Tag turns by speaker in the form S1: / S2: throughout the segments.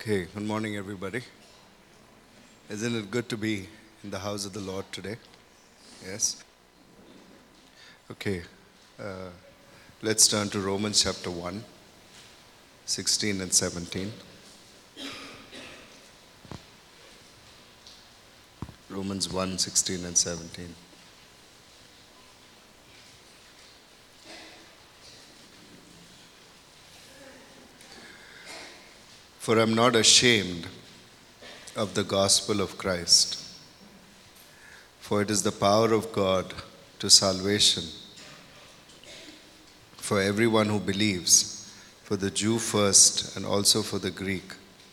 S1: Okay, good morning, everybody. Isn't it good to be in the house of the Lord today? Yes. Okay, uh, let's turn to Romans chapter 1, 16 and 17. Romans 1, 16 and 17. For I'm not ashamed of the gospel of Christ, for it is the power of God to salvation for everyone who believes, for the Jew first and also for the Greek.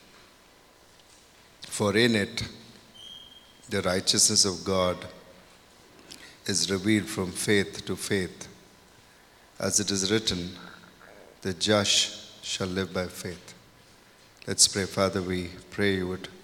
S1: For in it the righteousness of God is revealed from faith to faith, as it is written, the just shall live by faith. Let's pray. Father, we pray you would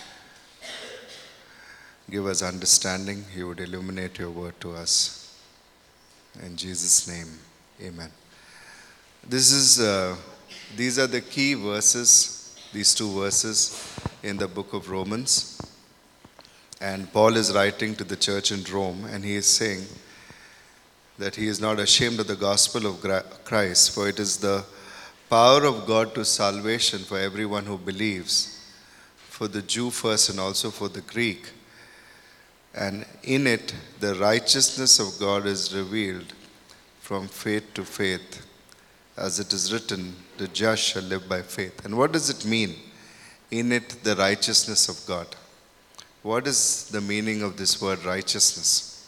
S1: give us understanding, you would illuminate your word to us. In Jesus' name, amen. These are the key verses, these two verses in the book of Romans. And Paul is writing to the church in Rome, and he is saying that he is not ashamed of the gospel of Christ, for it is the power of God to salvation for everyone who believes, for the Jew first and also for the Greek. And in it, the righteousness of God is revealed from faith to faith, as it is written, the just shall live by faith. And what does it mean? In it, the righteousness of God. What is the meaning of this word righteousness?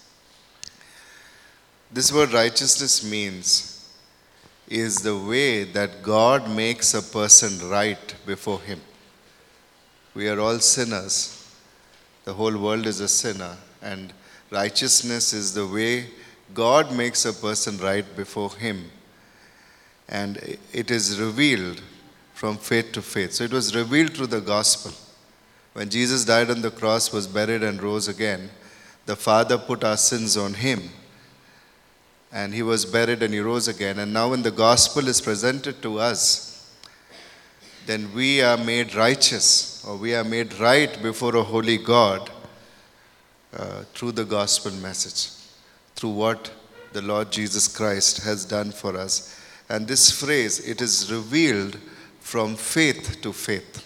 S1: This word righteousness is the way that God makes a person right before Him. We are all sinners. The whole world is a sinner, and righteousness is the way God makes a person right before Him. And it is revealed from faith to faith. So it was revealed through the gospel. When Jesus died on the cross, was buried and rose again, the Father put our sins on Him. And He was buried and He rose again. And now when the gospel is presented to us, then we are made righteous, or we are made right before a holy God through the gospel message, through what the Lord Jesus Christ has done for us. And this phrase, it is revealed from faith to faith.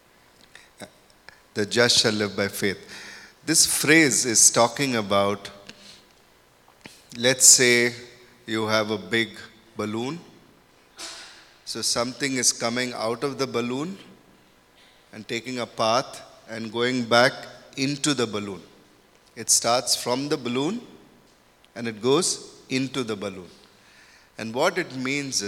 S1: The just shall live by faith. This phrase is talking about, let's say you have a big balloon. So something is coming out of the balloon and taking a path and going back into the balloon. It starts from the balloon and it goes into the balloon. And what it means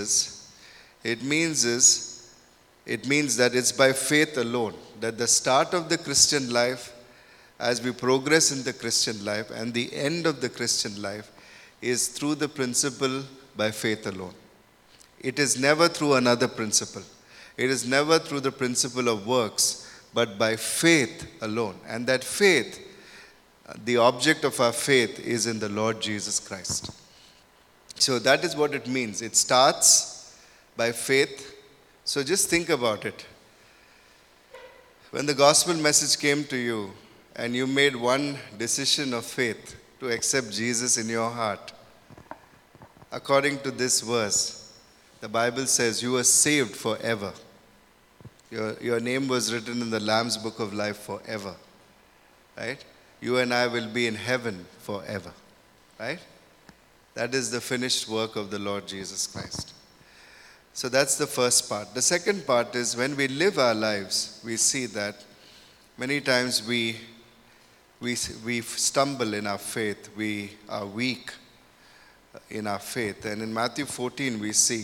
S1: that it's by faith alone, that the start of the Christian life, as we progress in the Christian life, and the end of the Christian life is through the principle by faith alone. It is never through another principle. It is never through the principle of works, but by faith alone. And that faith, the object of our faith is in the Lord Jesus Christ. So that is what it means. It starts by faith. So just think about it. When the gospel message came to you and you made one decision of faith to accept Jesus in your heart, according to this verse, the Bible says you were saved forever. Your name was written in the Lamb's book of life forever. Right? You and I will be in heaven forever. Right? That is the finished work of the Lord Jesus Christ. So that's the first part. The second part is when we live our lives, we see that many times we stumble in our faith. We are weak in our faith. And in Matthew 14 we see,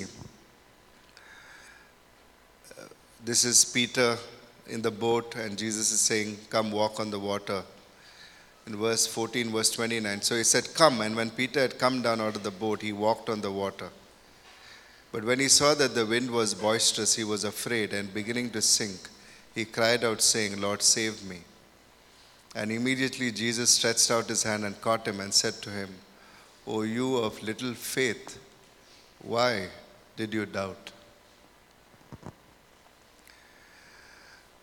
S1: this is Peter in the boat and Jesus is saying, come walk on the water. In verse 14, verse 29. So he said, come. And when Peter had come down out of the boat, he walked on the water. But when he saw that the wind was boisterous, he was afraid, and beginning to sink, he cried out, saying, Lord, save me. And immediately Jesus stretched out his hand and caught him and said to him, O you of little faith, why did you doubt?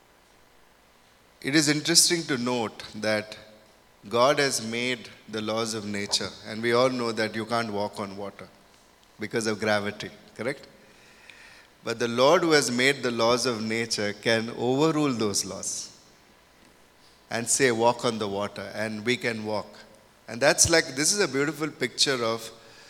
S1: it is interesting to note that God has made the laws of nature, and we all know that you can't walk on water because of gravity, correct? But the Lord who has made the laws of nature can overrule those laws and say, walk on the water, and we can walk. And that's like, this is a beautiful picture of,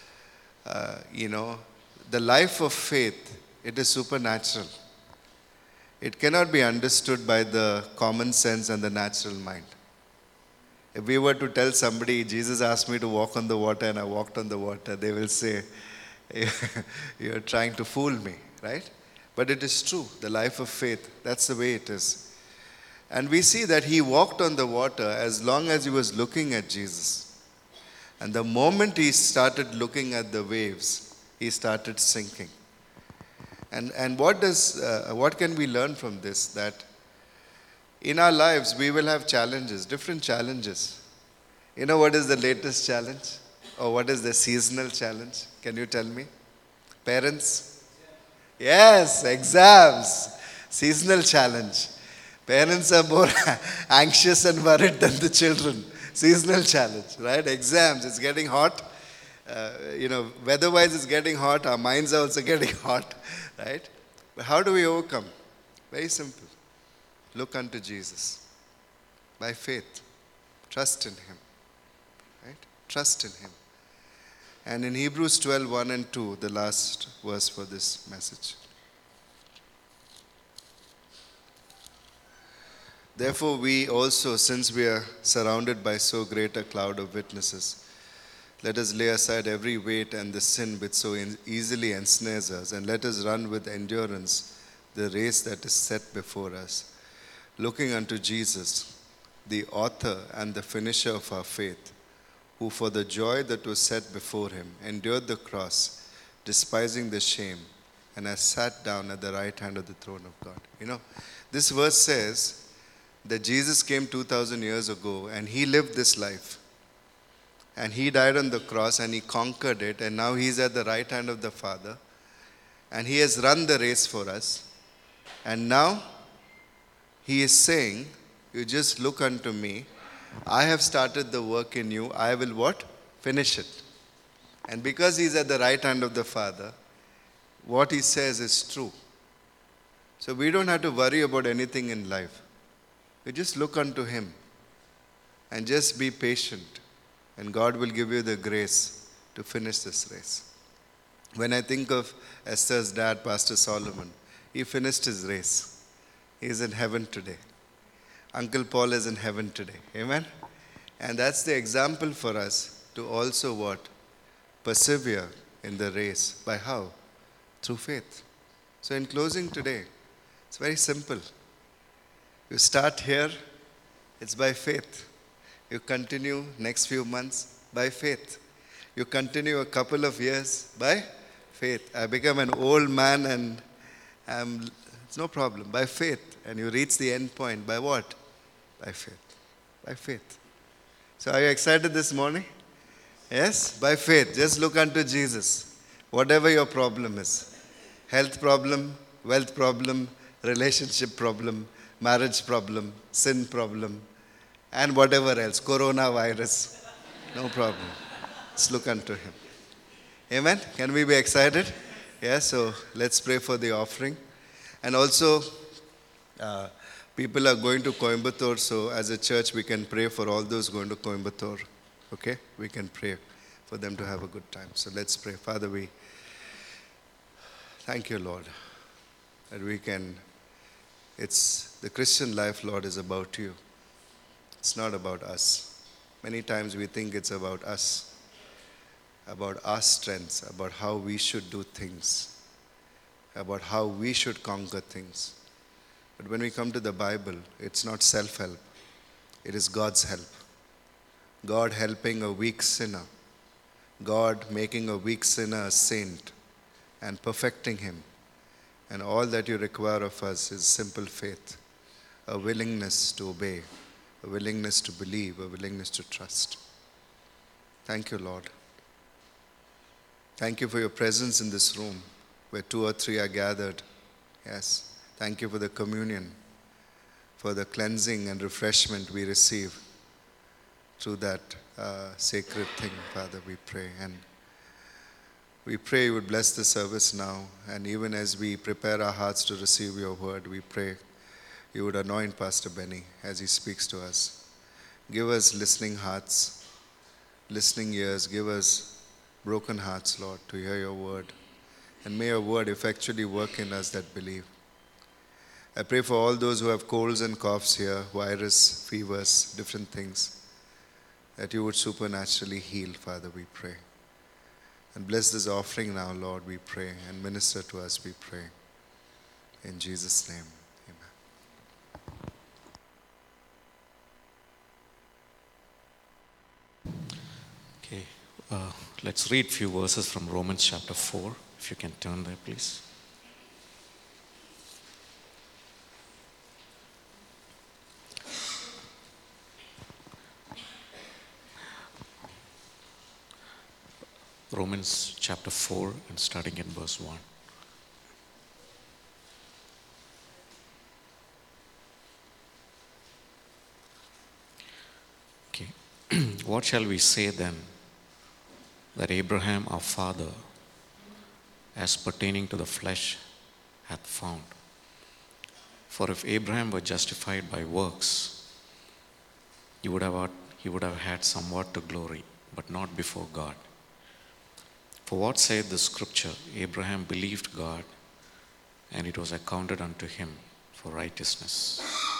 S1: the life of faith. It is supernatural. It cannot be understood by the common sense and the natural mind. If we were to tell somebody, Jesus asked me to walk on the water and I walked on the water, they will say, you're trying to fool me, right? But it is true, the life of faith, that's the way it is. And we see that he walked on the water as long as he was looking at Jesus. And the moment he started looking at the waves, he started sinking. And what can we learn from this? That in our lives, we will have challenges, different challenges. You know what is the latest challenge? Or what is the seasonal challenge? Can you tell me? Parents? Yes, exams. Seasonal challenge. Parents are more anxious and worried than the children. Seasonal challenge, right? Exams, it's getting hot. Weather-wise it's getting hot. Our minds are also getting hot, right? But how do we overcome? Very simple. Look unto Jesus. By faith. Trust in Him. Right? Trust in Him. And in Hebrews 12, 1 and 2, the last verse for this message. Therefore we also, since we are surrounded by so great a cloud of witnesses, let us lay aside every weight and the sin which so easily ensnares us, and let us run with endurance the race that is set before us, looking unto Jesus, the author and the finisher of our faith, who for the joy that was set before him endured the cross, despising the shame, and has sat down at the right hand of the throne of God. This verse says that Jesus came 2,000 years ago and he lived this life. And he died on the cross and he conquered it, and now he's at the right hand of the Father. And he has run the race for us. And now he is saying, you just look unto me. I have started the work in you. I will what? Finish it. And because he's at the right hand of the Father, what he says is true. So we don't have to worry about anything in life. We just look unto him and just be patient. And God will give you the grace to finish this race. When I think of Esther's dad, Pastor Solomon, he finished his race. He is in heaven today. Uncle Paul is in heaven today. Amen? And that's the example for us to also what? Persevere in the race. By how? Through faith. So in closing today, it's very simple. You start here, it's by faith. You continue next few months by faith. You continue a couple of years by faith. I become an old man and it's no problem. By faith. And you reach the end point. By what? By faith. By faith. So are you excited this morning? Yes? By faith. Just look unto Jesus. Whatever your problem is. Health problem, wealth problem, relationship problem, marriage problem, sin problem, and whatever else, coronavirus, no problem. Let's look unto him. Amen? Can we be excited? Yeah, so let's pray for the offering. And also, people are going to Coimbatore, so as a church we can pray for all those going to Coimbatore. Okay? We can pray for them to have a good time. So let's pray. Father, we thank you, Lord, that we can, it's the Christian life, Lord, is about you. It's not about us. Many times we think it's about us, about our strengths, about how we should do things, about how we should conquer things. But when we come to the Bible, it's not self-help. It is God's help. God helping a weak sinner. God making a weak sinner a saint and perfecting him. And all that you require of us is simple faith, a willingness to obey, a willingness to believe, a willingness to trust. Thank you, Lord. Thank you for your presence in this room where 2 or 3 are gathered. Yes. Thank you for the communion, for the cleansing and refreshment we receive through that sacred thing, Father, we pray. And we pray you would bless the service now. And even as we prepare our hearts to receive your word, we pray you would anoint Pastor Benny as he speaks to us. Give us listening hearts, listening ears. Give us broken hearts, Lord, to hear your word. And may your word effectually work in us that believe. I pray for all those who have colds and coughs here, virus, fevers, different things, that you would supernaturally heal, Father, we pray. And bless this offering now, Lord, we pray, and minister to us, we pray. In Jesus' name, amen.
S2: Okay, let's read a few verses from Romans chapter 4. If you can turn there, please. Romans chapter 4 and starting in verse 1. Okay. What shall we say then that Abraham our father, as pertaining to the flesh, hath found? For if Abraham were justified by works, he would have had somewhat to glory, but not before God. For what saith the scripture? Abraham believed God, and it was accounted unto him for righteousness.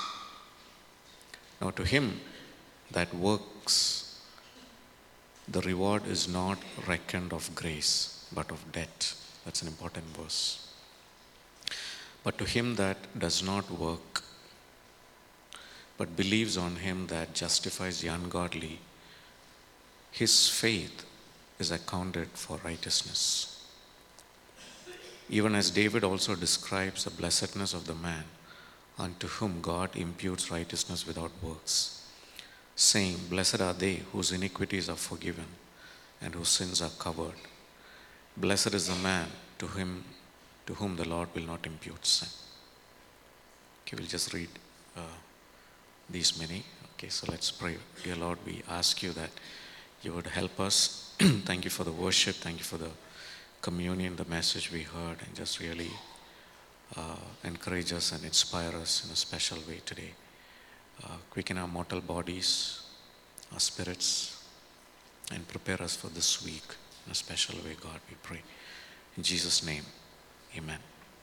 S2: Now to him that works, the reward is not reckoned of grace, but of debt. That's an important verse. But to him that does not work, but believes on him that justifies the ungodly, his faith is accounted for righteousness. Even as David also describes the blessedness of the man unto whom God imputes righteousness without works, saying, Blessed are they whose iniquities are forgiven and whose sins are covered. Blessed is the man to whom the Lord will not impute sin. Okay, we'll just read these many. Okay, so let's pray. Dear Lord, we ask you that you would help us. Thank you for the worship. Thank you for the communion, the message we heard, and just really encourage us and inspire us in a special way today. Quicken our mortal bodies, our spirits, and prepare us for this week in a special way, God, we pray. In Jesus' name, amen.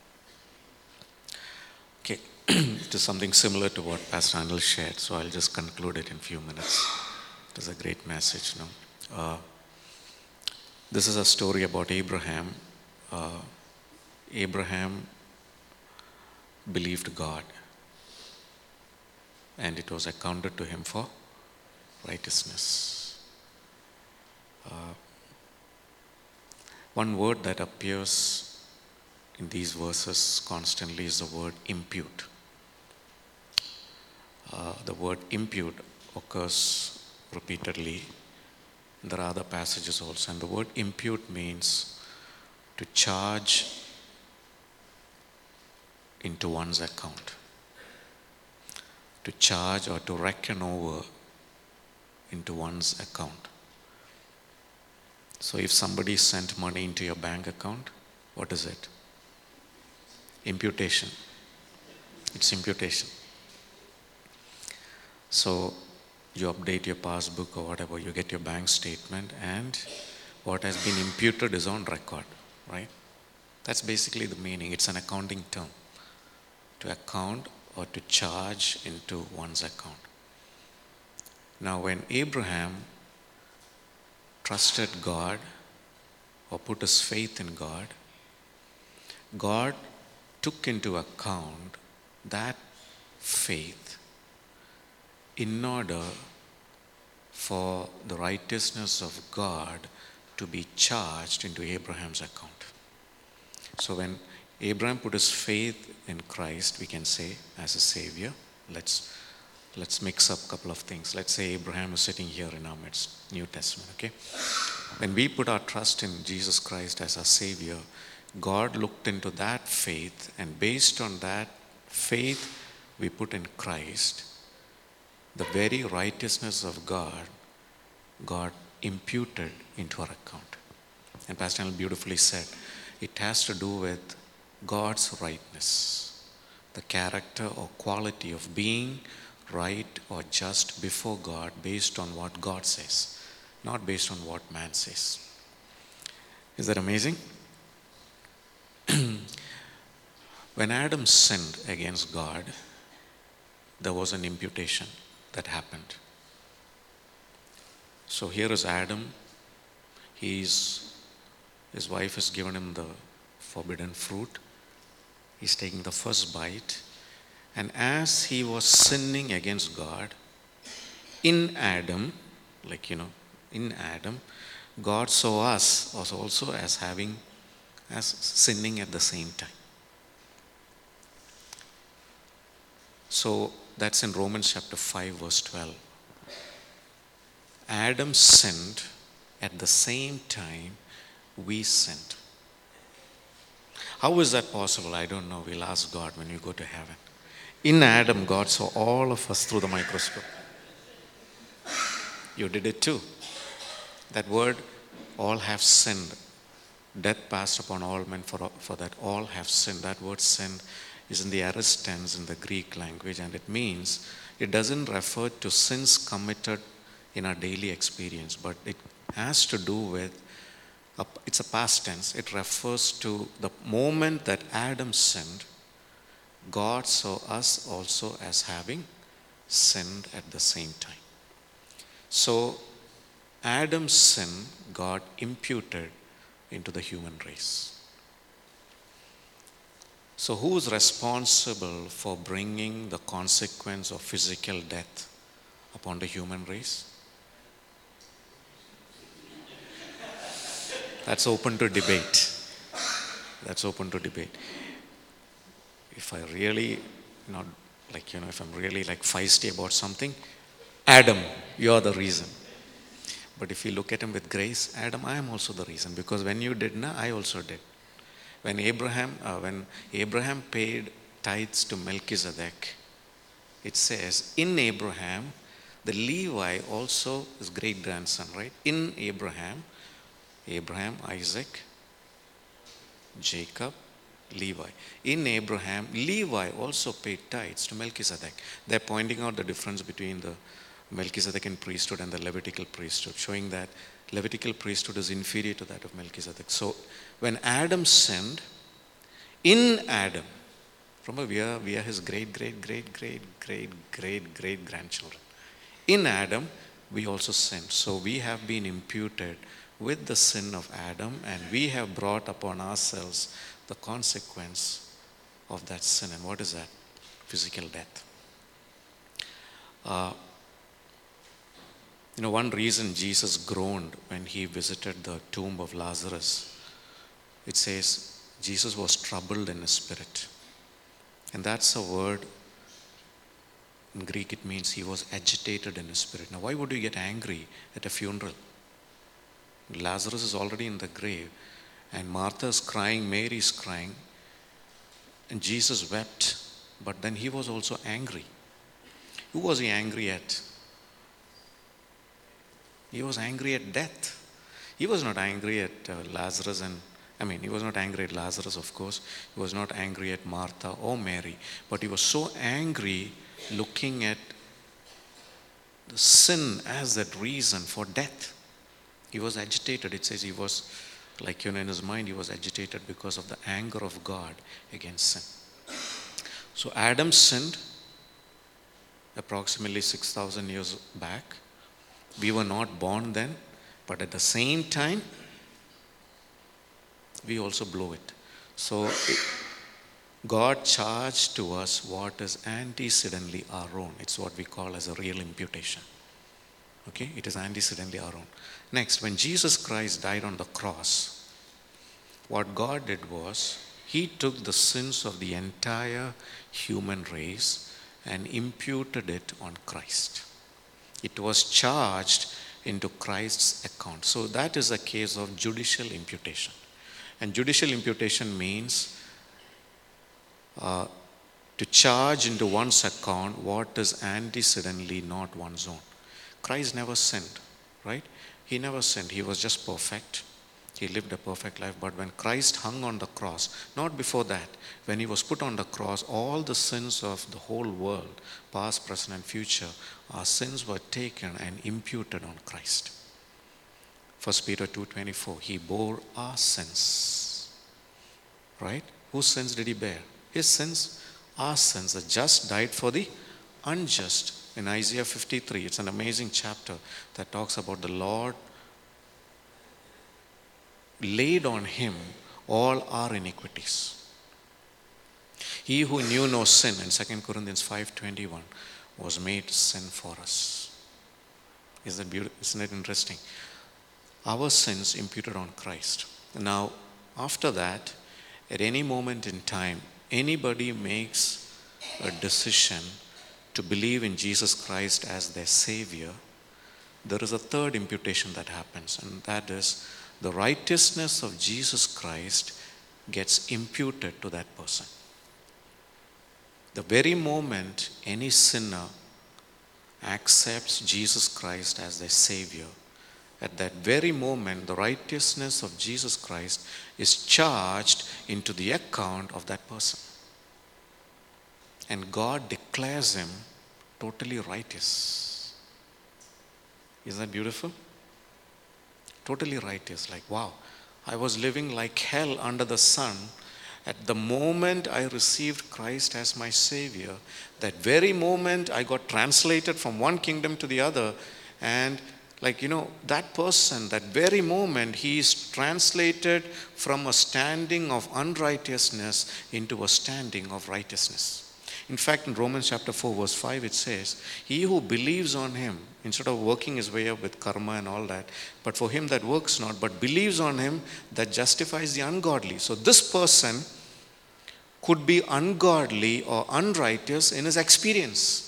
S2: Okay, it is something similar to what Pastor Anil shared, so I'll just conclude it in a few minutes. It is a great message, no? This is a story about Abraham. Abraham believed God, and it was accounted to him for righteousness. One word that appears in these verses constantly is the word impute. The word impute occurs repeatedly. There are other passages also, and the word impute means to charge into one's account, to charge or to reckon over into one's account. So if somebody sent money into your bank account, what is it? Imputation. It's imputation. So you update your passbook or whatever, you get your bank statement, and what has been imputed is on record, right? That's basically the meaning. It's an accounting term. To account or to charge into one's account. Now when Abraham trusted God or put his faith in God, God took into account that faith in order for the righteousness of God to be charged into Abraham's account. So when Abraham put his faith in Christ, we can say, as a Savior, let's mix up a couple of things. Let's say Abraham is sitting here in our midst, New Testament, okay? When we put our trust in Jesus Christ as our Savior, God looked into that faith, and based on that faith, we put in Christ, the very righteousness of God got imputed into our account. And Pastor Neil beautifully said, it has to do with God's rightness, the character or quality of being right or just before God based on what God says, not based on what man says. Is that amazing? When Adam sinned against God, there was an imputation that happened. So here is Adam. His wife has given him the forbidden fruit. He's taking the first bite. And as he was sinning against God, in Adam, God saw us also as sinning at the same time. So that's in Romans chapter 5 verse 12. Adam sinned at the same time we sinned. How is that possible? I don't know. We'll ask God when you go to heaven. In Adam, God saw all of us through the microscope. You did it too. That word, all have sinned. Death passed upon all men for that all have sinned. That word sinned is in the aorist tense in the Greek language, and it doesn't refer to sins committed in our daily experience, but it has to do with, it's a past tense. It refers to the moment that Adam sinned, God saw us also as having sinned at the same time. So Adam's sin got imputed into the human race. So who is responsible for bringing the consequence of physical death upon the human race? That's open to debate. That's open to debate. If I really if I'm really feisty about something, Adam, you're the reason. But if you look at him with grace, Adam, I am also the reason, because when you did, I also did. When Abraham paid tithes to Melchizedek, it says in Abraham, the Levi also is great grandson, right? In Abraham, Isaac, Jacob, Levi. In Abraham, Levi also paid tithes to Melchizedek. They're pointing out the difference between the Melchizedekan priesthood and the Levitical priesthood, showing that Levitical priesthood is inferior to that of Melchizedek. So when Adam sinned, in Adam, remember we are his great grandchildren. In Adam, we also sinned. So we have been imputed with the sin of Adam, and we have brought upon ourselves the consequence of that sin. And what is that? Physical death. One reason Jesus groaned when he visited the tomb of Lazarus, it says Jesus was troubled in his spirit. And that's a word, in Greek it means he was agitated in his spirit. Now why would you get angry at a funeral? Lazarus is already in the grave, and Martha's crying, Mary's crying, and Jesus wept, but then he was also angry. Who was he angry at? He was angry at death. He was not angry at Lazarus he was not angry at Lazarus, of course. He was not angry at Martha or Mary, but he was so angry looking at the sin as that reason for death. He was agitated. It says he was, in his mind, he was agitated because of the anger of God against sin. So Adam sinned approximately 6,000 years back. We were not born then, but at the same time, we also blow it. So God charged to us what is antecedently our own. It's what we call as a real imputation. Okay, it is antecedently our own. Next, when Jesus Christ died on the cross, what God did was, he took the sins of the entire human race and imputed it on Christ. It was charged into Christ's account. So that is a case of judicial imputation. And judicial imputation means to to charge into one's account what is antecedently not one's own. Christ never sinned, right? He never sinned. He was just perfect. He lived a perfect life. But when Christ hung on the cross, not before that, when he was put on the cross, all the sins of the whole world, past, present, and future, our sins were taken and imputed on Christ. 1 Peter 2:24, he bore our sins. Right? Whose sins did he bear? His sins, our sins. The just died for the unjust. In Isaiah 53, it's an amazing chapter that talks about the Lord laid on him all our iniquities. He who knew no sin, in 2 Corinthians 5:21, was made sin for us. Isn't it interesting? Our sins imputed on Christ. Now, after that, at any moment in time, anybody makes a decision to believe in Jesus Christ as their Savior, there is a third imputation that happens, and that is the righteousness of Jesus Christ gets imputed to that person. The very moment any sinner accepts Jesus Christ as their Savior, at that very moment the righteousness of Jesus Christ is charged into the account of that person. And God declares him totally righteous. Isn't that beautiful? Totally righteous. Like, wow, I was living like hell under the sun. At the moment I received Christ as my Savior, that very moment I got translated from one kingdom to the other. And that person, that very moment, he is translated from a standing of unrighteousness into a standing of righteousness. In fact, in Romans chapter 4, verse 5, it says, he who believes on him, instead of working his way up with karma and all that, but for him that works not, but believes on him that justifies the ungodly. So this person could be ungodly or unrighteous in his experience.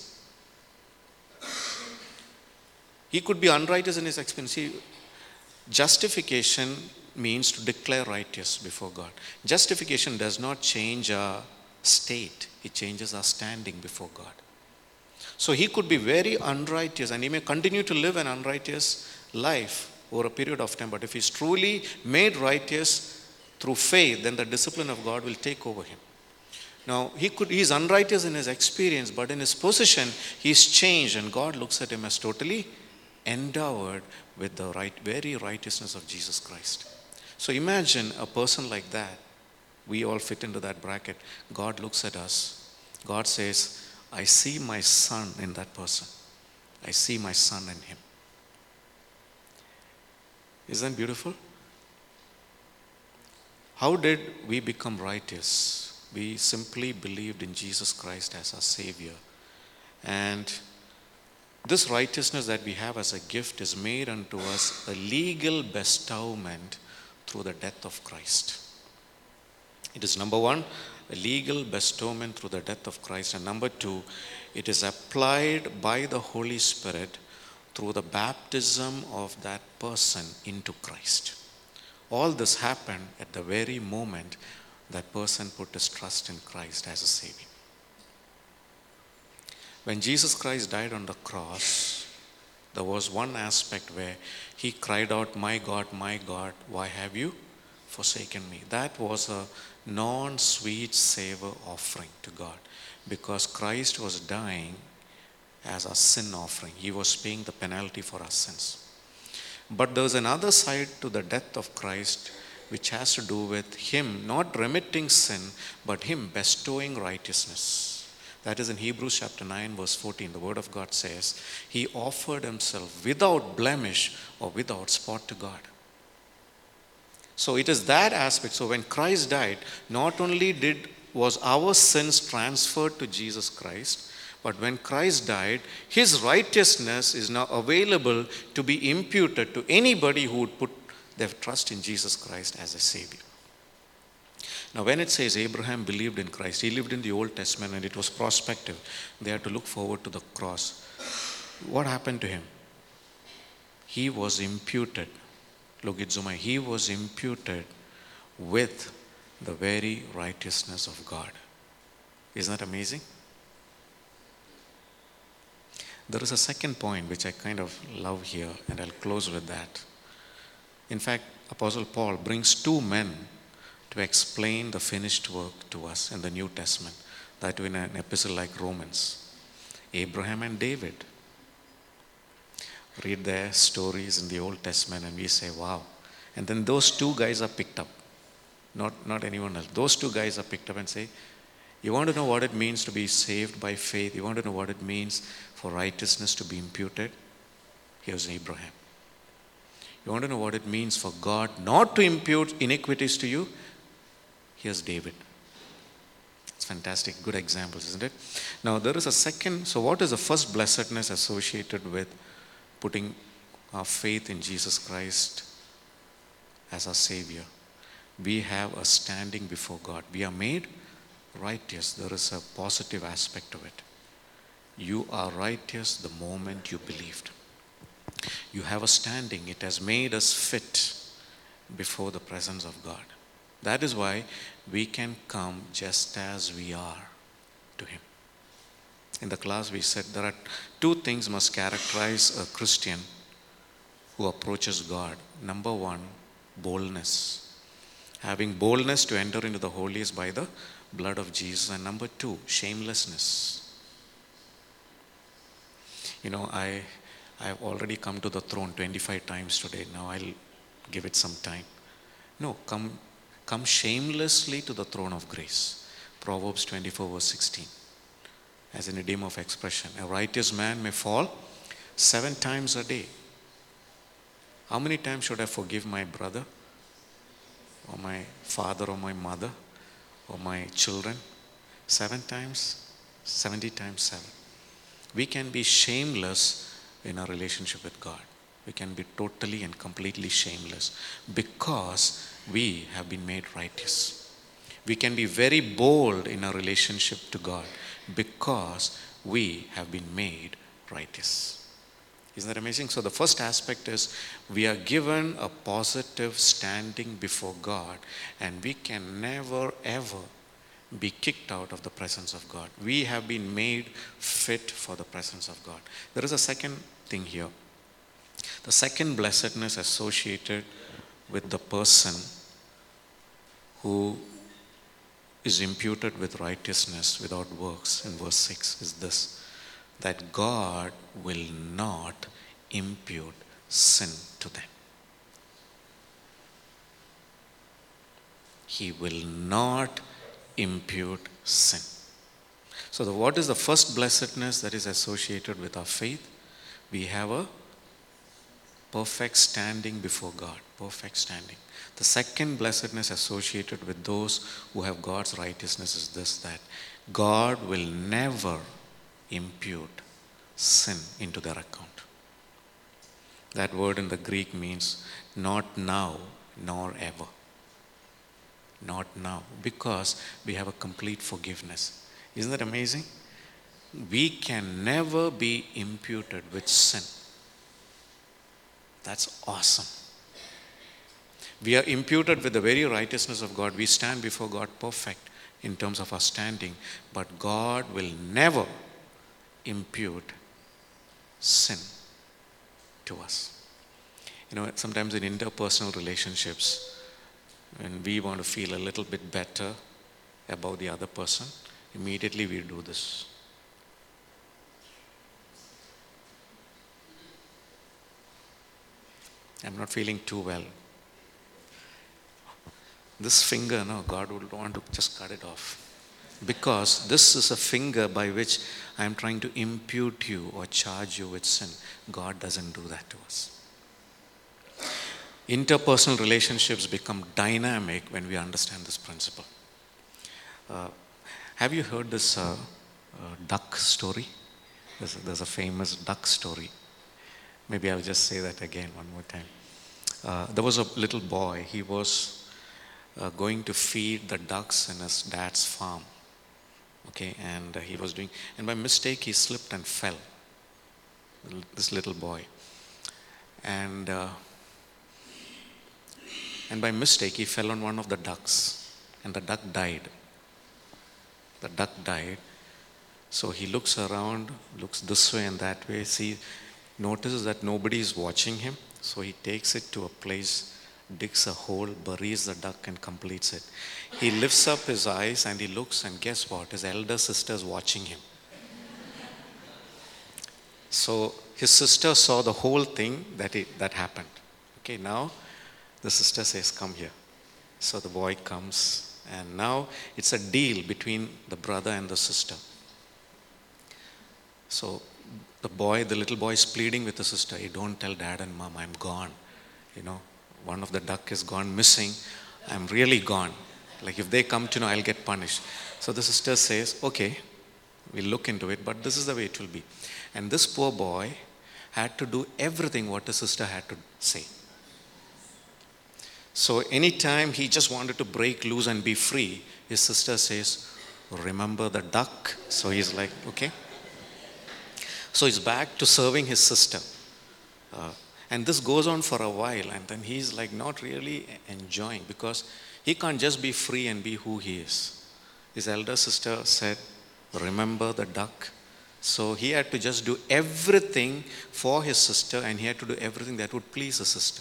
S2: He could be unrighteous in his experience. See, justification means to declare righteous before God. Justification does not change our state. It changes our standing before God. So he could be very unrighteous and he may continue to live an unrighteous life over a period of time. But if he's truly made righteous through faith, then the discipline of God will take over him. Now, he's unrighteous in his experience, but in his position, he's changed, and God looks at him as totally endowed with the very righteousness of Jesus Christ. So imagine a person like that. We all fit into that bracket. God looks at us. God says, I see my son in that person. I see my son in him. Isn't that beautiful? How did we become righteous? We simply believed in Jesus Christ as our Savior. And this righteousness that we have as a gift is made unto us a legal bestowment through the death of Christ. It is number one, a legal bestowment through the death of Christ. And number two, it is applied by the Holy Spirit through the baptism of that person into Christ. All this happened at the very moment that person put his trust in Christ as a Savior. When Jesus Christ died on the cross, there was one aspect where he cried out, my God, why have you forsaken me? That was a non-sweet savor offering to God, because Christ was dying as a sin offering. He was paying the penalty for our sins. But there's another side to the death of Christ which has to do with him not remitting sin, but him bestowing righteousness. That is in Hebrews chapter 9 verse 14. The word of God says, he offered himself without blemish or without spot to God. So it is that aspect. So when Christ died, not only was our sins transferred to Jesus Christ, but when Christ died, his righteousness is now available to be imputed to anybody who would put their trust in Jesus Christ as a Savior. Now when it says Abraham believed in Christ, he lived in the Old Testament and it was prospective. They had to look forward to the cross. What happened to him? He was imputed. Logizomai, he was imputed with the very righteousness of God. Isn't that amazing? There is a second point which I kind of love here, and I'll close with that. In fact, Apostle Paul brings two men to explain the finished work to us in the New Testament, that in an epistle like Romans. Abraham and David. Read their stories in the Old Testament and we say, wow. And then those two guys are picked up. Not anyone else. Those two guys are picked up and say, you want to know what it means to be saved by faith? You want to know what it means for righteousness to be imputed? Here's Abraham. You want to know what it means for God not to impute iniquities to you? Here's David. It's fantastic. Good examples, isn't it? Now, there is a second. So, what is the first blessedness associated with putting our faith in Jesus Christ as our Savior? We have a standing before God. We are made righteous. There is a positive aspect to it. You are righteous the moment you believed. You have a standing. It has made us fit before the presence of God. That is why we can come just as we are to Him. In the class we said there are two things must characterize a Christian who approaches God. Number one, boldness. Having boldness to enter into the holiest by the blood of Jesus. And number two, shamelessness. You know, I've already come to the throne 25 times today. Now I'll give it some time. No, come shamelessly to the throne of grace. Proverbs 24 verse 16. As an idiom of expression. A righteous man may fall 7 times a day. How many times should I forgive my brother? Or my father or my mother? Or my children? 7 times? 70 times 7. We can be shameless in our relationship with God. We can be totally and completely shameless because we have been made righteous. We can be very bold in our relationship to God because we have been made righteous. Isn't that amazing? So the first aspect is we are given a positive standing before God, and we can never ever be kicked out of the presence of God. We have been made fit for the presence of God. There is a second thing here. The second blessedness associated with the person who is imputed with righteousness without works in verse 6 is this, that God will not impute sin to them. He will not impute sin. So what is the first blessedness that is associated with our faith? We have a perfect standing before God. Perfect standing. The second blessedness associated with those who have God's righteousness is this, that God will never impute sin into their account. That word in the Greek means not now nor ever. Not now, because we have a complete forgiveness. Isn't that amazing? We can never be imputed with sin. That's awesome. We are imputed with the very righteousness of God. We stand before God perfect in terms of our standing, but God will never impute sin to us. You know, sometimes in interpersonal relationships, when we want to feel a little bit better about the other person, immediately we do this. I'm not feeling too well. This finger, no, God would want to just cut it off. Because this is a finger by which I am trying to impute you or charge you with sin. God doesn't do that to us. Interpersonal relationships become dynamic when we understand this principle. Have you heard this duck story? There's a famous duck story. Maybe I'll just say that again one more time. There was a little boy. He was going to feed the ducks in his dad's farm. Okay, and he was doing, and by mistake he slipped and fell. This little boy, and by mistake he fell on one of the ducks, and the duck died. The duck died. So he looks around, looks this way and that way, notices that nobody is watching him. So he takes it to a place, digs a hole, buries the duck and completes it. He lifts up his eyes and he looks, and guess what? His elder sister is watching him. So his sister saw the whole thing that happened. Okay, now the sister says, come here. So the boy comes, and now it's a deal between the brother and the sister. So the little boy is pleading with the sister, hey, don't tell dad and mom, I'm gone. One of the duck is gone missing. I'm really gone. Like if they come to know, I'll get punished. So the sister says, okay, we'll look into it, but this is the way it will be. And this poor boy had to do everything what his sister had to say. So anytime he just wanted to break loose and be free, his sister says, remember the duck? So he's like, okay. So he's back to serving his sister. And this goes on for a while, and then he's like not really enjoying, because he can't just be free and be who he is. His elder sister said, remember the duck? So he had to just do everything for his sister, and he had to do everything that would please his sister.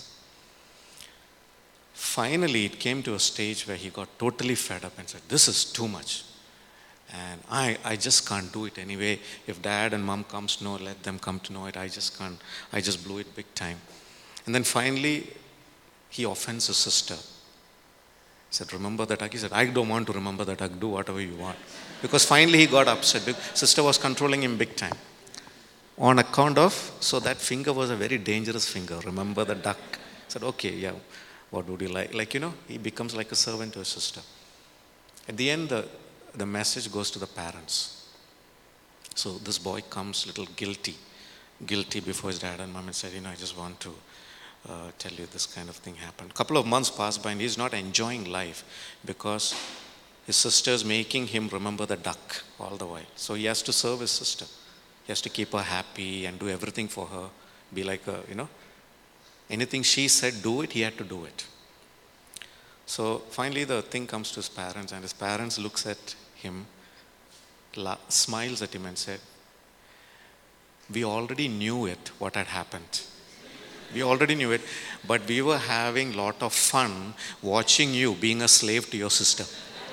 S2: Finally, it came to a stage where he got totally fed up and said, this is too much. And I just can't do it anyway. If dad and mom comes to know, let them come to know it. I just can't. I just blew it big time. And then finally, he offends his sister. He said, remember that duck? He said, I don't want to remember that duck. Do whatever you want. Because finally he got upset. Because sister was controlling him big time. On account of, so that finger was a very dangerous finger. Remember the duck. He said, okay, yeah, what would you like? He becomes like a servant to his sister. At the end, the message goes to the parents. So this boy comes little guilty before his dad and mom, and said, I just want to tell you this kind of thing happened. A couple of months pass by and he's not enjoying life because his sister's making him remember the duck all the while. So he has to serve his sister. He has to keep her happy and do everything for her. Be like anything she said, do it, he had to do it. So finally the thing comes to his parents, and his parents looks at him, smiles at him and said, we already knew it, what had happened. We already knew it, but we were having a lot of fun watching you being a slave to your sister.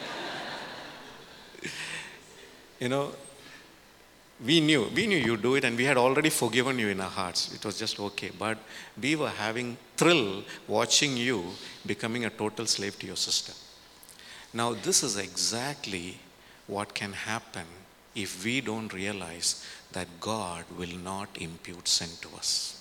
S2: We knew you do it, and we had already forgiven you in our hearts. It was just okay. But we were having thrill watching you becoming a total slave to your sister. Now, this is exactly what can happen if we don't realize that God will not impute sin to us.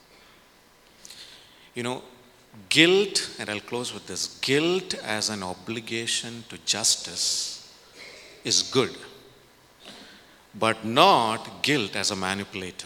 S2: Guilt, and I'll close with this, guilt as an obligation to justice is good, but not guilt as a manipulator.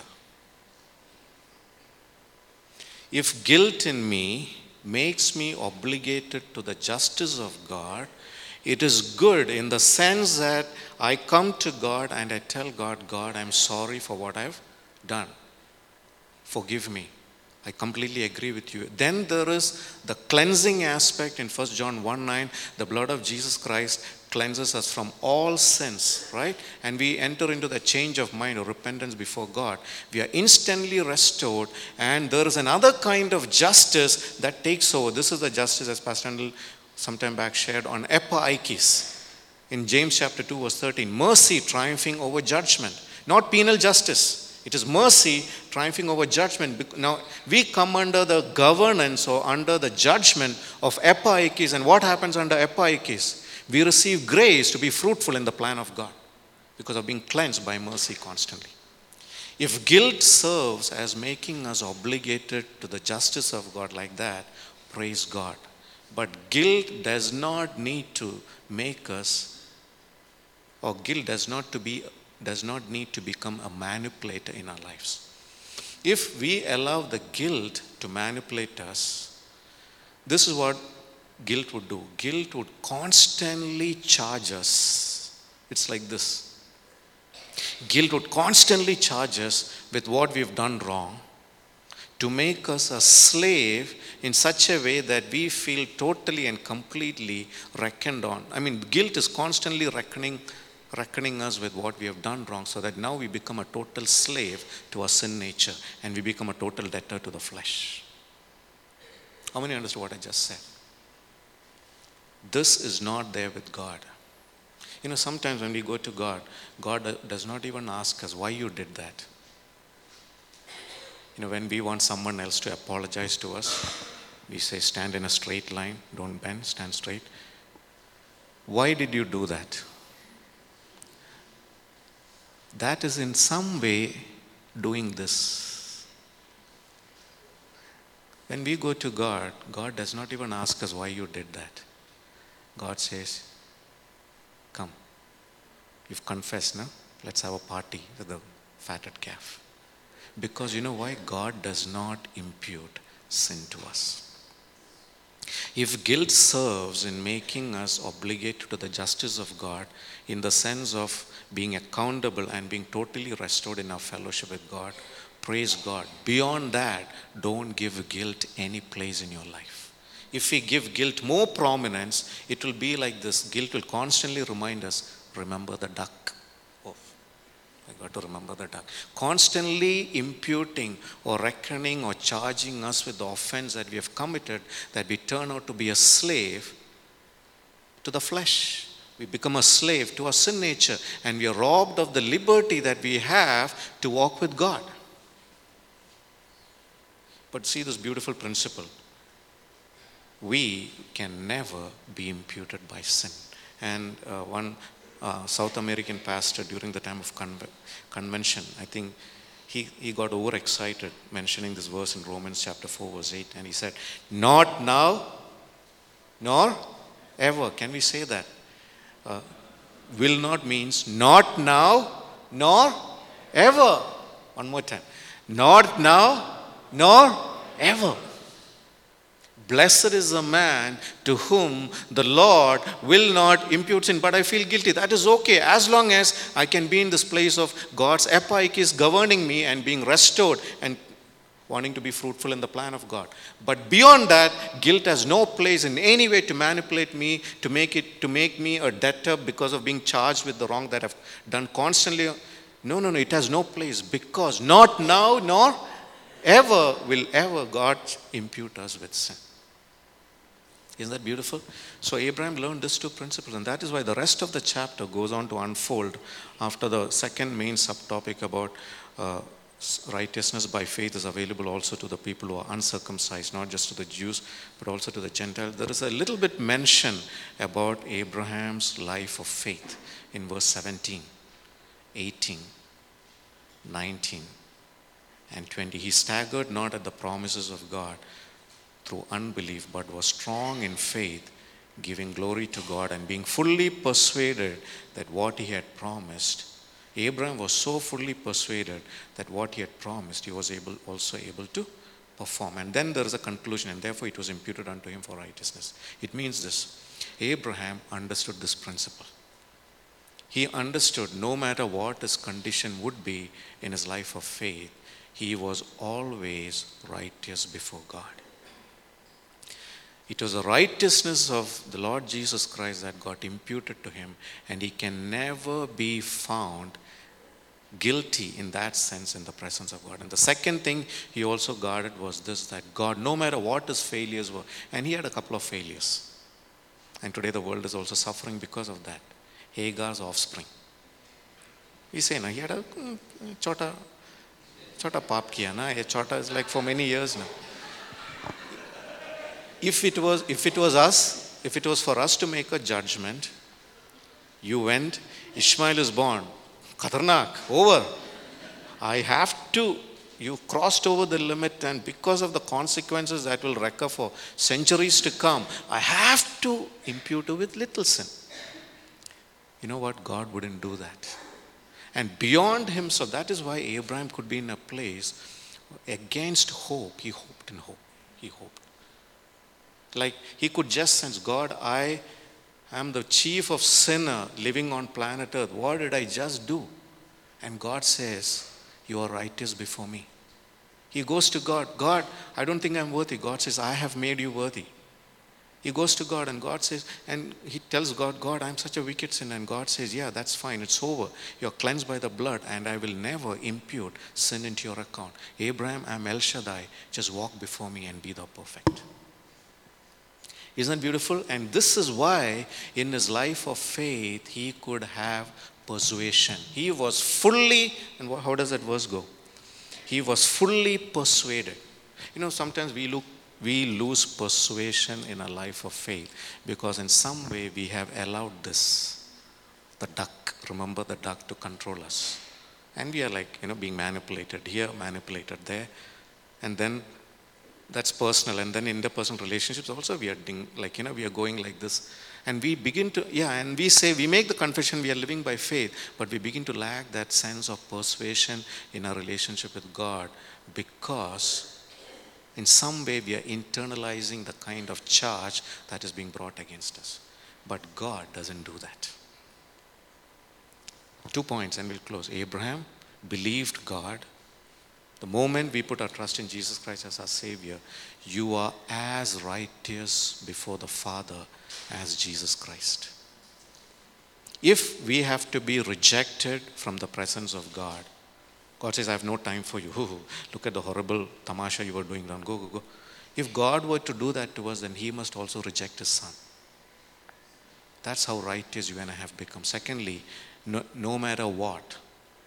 S2: If guilt in me makes me obligated to the justice of God, it is good in the sense that I come to God and I tell God, God, I'm sorry for what I've done. Forgive me. I completely agree with you. Then there is the cleansing aspect in 1 John 1:9. The blood of Jesus Christ cleanses us from all sins, right? And we enter into the change of mind or repentance before God. We are instantly restored, and there is another kind of justice that takes over. This is the justice, as Pastor Handel sometime back shared, on epaikis. In James chapter 2 verse 13, mercy triumphing over judgment, not penal justice. It is mercy triumphing over judgment. Now, we come under the governance or under the judgment of epaikis. And what happens under epaikis? We receive grace to be fruitful in the plan of God because of being cleansed by mercy constantly. If guilt serves as making us obligated to the justice of God like that, praise God. But guilt does not need to make us, or guilt does not need to become a manipulator in our lives. If we allow the guilt to manipulate us, this is what guilt would do. Guilt would constantly charge us. It's like this. Guilt would constantly charge us with what we've done wrong to make us a slave in such a way that we feel totally and completely reckoned on. I mean, guilt is constantly reckoning reckoning us with what we have done wrong, so that now we become a total slave to our sin nature and we become a total debtor to the flesh. How many understood what I just said? This is not there with God. Sometimes when we go to God, God does not even ask us why you did that. When we want someone else to apologize to us, we say, stand in a straight line, don't bend, stand straight. Why did you do that? That is in some way doing this. When we go to God, God does not even ask us why you did that. God says, come, you've confessed, no? Let's have a party with the fatted calf. Because you know why? God does not impute sin to us. If guilt serves in making us obligated to the justice of God, in the sense of being accountable and being totally restored in our fellowship with God, praise God. Beyond that, don't give guilt any place in your life. If we give guilt more prominence, it will be like this. Guilt will constantly remind us, remember the duck. Oh, I got to remember the duck. Constantly imputing or reckoning or charging us with the offense that we have committed, that we turn out to be a slave to the flesh. We become a slave to our sin nature, and we are robbed of the liberty that we have to walk with God. But see this beautiful principle. We can never be imputed by sin. And one South American pastor during the time of convention, I think he got overexcited mentioning this verse in Romans chapter 4 verse 8, and he said, not now nor ever. Can we say that? Will not means not now nor ever. One more time. Not now nor ever. Blessed is the man to whom the Lord will not impute sin. But I feel guilty. That is okay. As long as I can be in this place of God's epaikis governing me and being restored and wanting to be fruitful in the plan of God. But beyond that, guilt has no place in any way to manipulate me, to make me a debtor because of being charged with the wrong that I've done constantly. No, it has no place, because not now nor ever will ever God impute us with sin. Isn't that beautiful? So Abraham learned these two principles, and that is why the rest of the chapter goes on to unfold after the second main subtopic about righteousness by faith is available also to the people who are uncircumcised, not just to the Jews, but also to the Gentiles. There is a little bit mention about Abraham's life of faith in verse 17, 18, 19, and 20. He staggered not at the promises of God through unbelief, but was strong in faith, giving glory to God and being fully persuaded that what he had promised. Abraham was so fully persuaded that what he had promised, he was also able to perform. And then there is a conclusion, and therefore it was imputed unto him for righteousness. It means this. Abraham understood this principle. He understood no matter what his condition would be in his life of faith, he was always righteous before God. It was the righteousness of the Lord Jesus Christ that got imputed to him, and he can never be found guilty in that sense in the presence of God. And the second thing he also guarded was this, that God, no matter what his failures were, and he had a couple of failures, and today the world is also suffering because of that. Hagar's offspring. We say, he had a chota paap kiya na. A chota is like for many years now. If it was for us to make a judgment, you went, Ishmael is born, Khatarnak, over. You crossed over the limit, and because of the consequences that will recur for centuries to come, I have to impute with little sin. You know what? God wouldn't do that. And beyond himself, that is why Abraham could be in a place against hope. He hoped in hope. He hoped. Like he could just sense, God, I am the chief of sinner living on planet Earth. What did I just do? And God says, you are righteous before me. He goes to God. God, I don't think I'm worthy. God says, I have made you worthy. He goes to God and God says, and he tells God, God, I'm such a wicked sinner. And God says, yeah, that's fine. It's over. You're cleansed by the blood and I will never impute sin into your account. Abraham, I'm El Shaddai. Just walk before me and be thou perfect. Isn't that beautiful? And this is why in his life of faith, he could have persuasion. He was fully, and how does that verse go? He was fully persuaded. Sometimes we lose persuasion in a life of faith because in some way we have allowed the duck, remember the duck, to control us. And we are like, being manipulated here, manipulated there. And then that's personal. And then interpersonal relationships also we are we are going like this. And we begin to, and we make the confession we are living by faith, but we begin to lack that sense of persuasion in our relationship with God because in some way we are internalizing the kind of charge that is being brought against us. But God doesn't do that. 2 points and we'll close. Abraham believed God. The moment we put our trust in Jesus Christ as our Savior, you are as righteous before the Father as Jesus Christ. If we have to be rejected from the presence of God, God says, I have no time for you. Look at the horrible tamasha you were doing. Go. If God were to do that to us, then He must also reject His Son. That's how righteous you and I have become. Secondly, no matter what,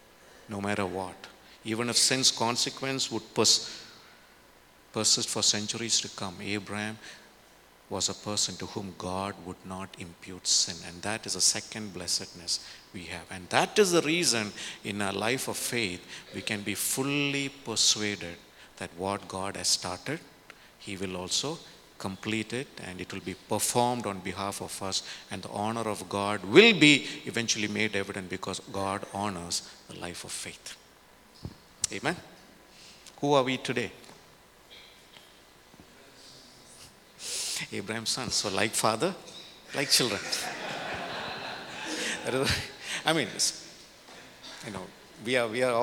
S2: even if sin's consequence would persist for centuries to come, Abraham was a person to whom God would not impute sin. And that is a second blessedness we have. And that is the reason in our life of faith, we can be fully persuaded that what God has started, He will also complete it and it will be performed on behalf of us. And the honor of God will be eventually made evident because God honors the life of faith. Amen. Who are we today? Abraham's sons. So like father, like children. We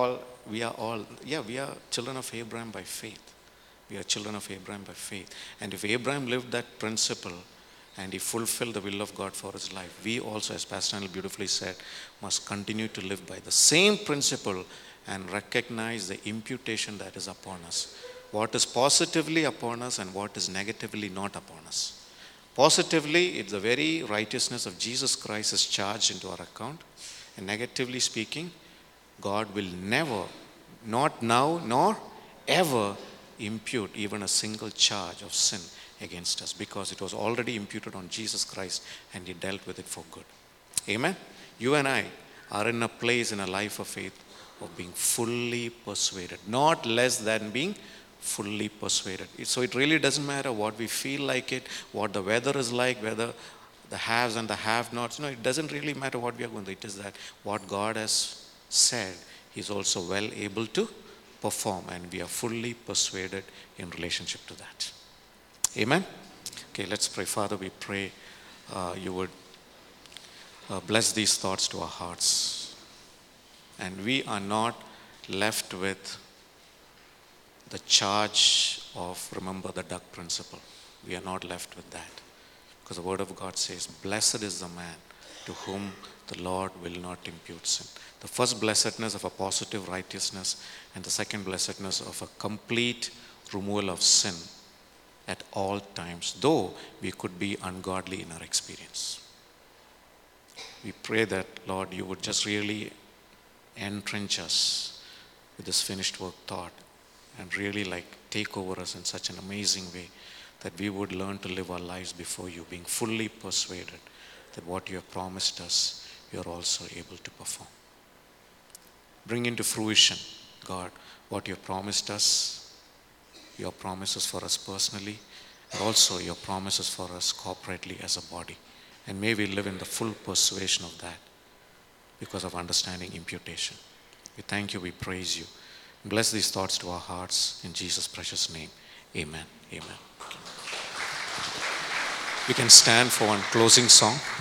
S2: are children of Abraham by faith. We are children of Abraham by faith. And if Abraham lived that principle and he fulfilled the will of God for his life, we also, as Pastor Anil beautifully said, must continue to live by the same principle and recognize the imputation that is upon us. What is positively upon us and what is negatively not upon us. Positively, it's the very righteousness of Jesus Christ is charged into our account. And negatively speaking, God will never, not now nor ever, impute even a single charge of sin against us because it was already imputed on Jesus Christ and He dealt with it for good. Amen? You and I are in a place in a life of faith of being fully persuaded, not less than being fully persuaded. So it really doesn't matter what we feel like it, what the weather is like, whether the haves and the have-nots. No, it doesn't really matter what we are going through. It is that what God has said, He's also well able to perform, and we are fully persuaded in relationship to that. Amen? Okay, let's pray. Father, we pray you would bless these thoughts to our hearts. And we are not left with the charge of, remember the duck principle. We are not left with that. Because the Word of God says, blessed is the man to whom the Lord will not impute sin. The first blessedness of a positive righteousness and the second blessedness of a complete removal of sin at all times, though we could be ungodly in our experience. We pray that, Lord, you would just really entrench us with this finished work thought and really take over us in such an amazing way that we would learn to live our lives before you, being fully persuaded that what you have promised us, you are also able to perform. Bring into fruition, God, what you have promised us, your promises for us personally, and also your promises for us corporately as a body. And may we live in the full persuasion of that because of understanding imputation. We thank you, we praise you. Bless these thoughts to our hearts in Jesus' precious name. Amen. Amen. We can stand for one closing song.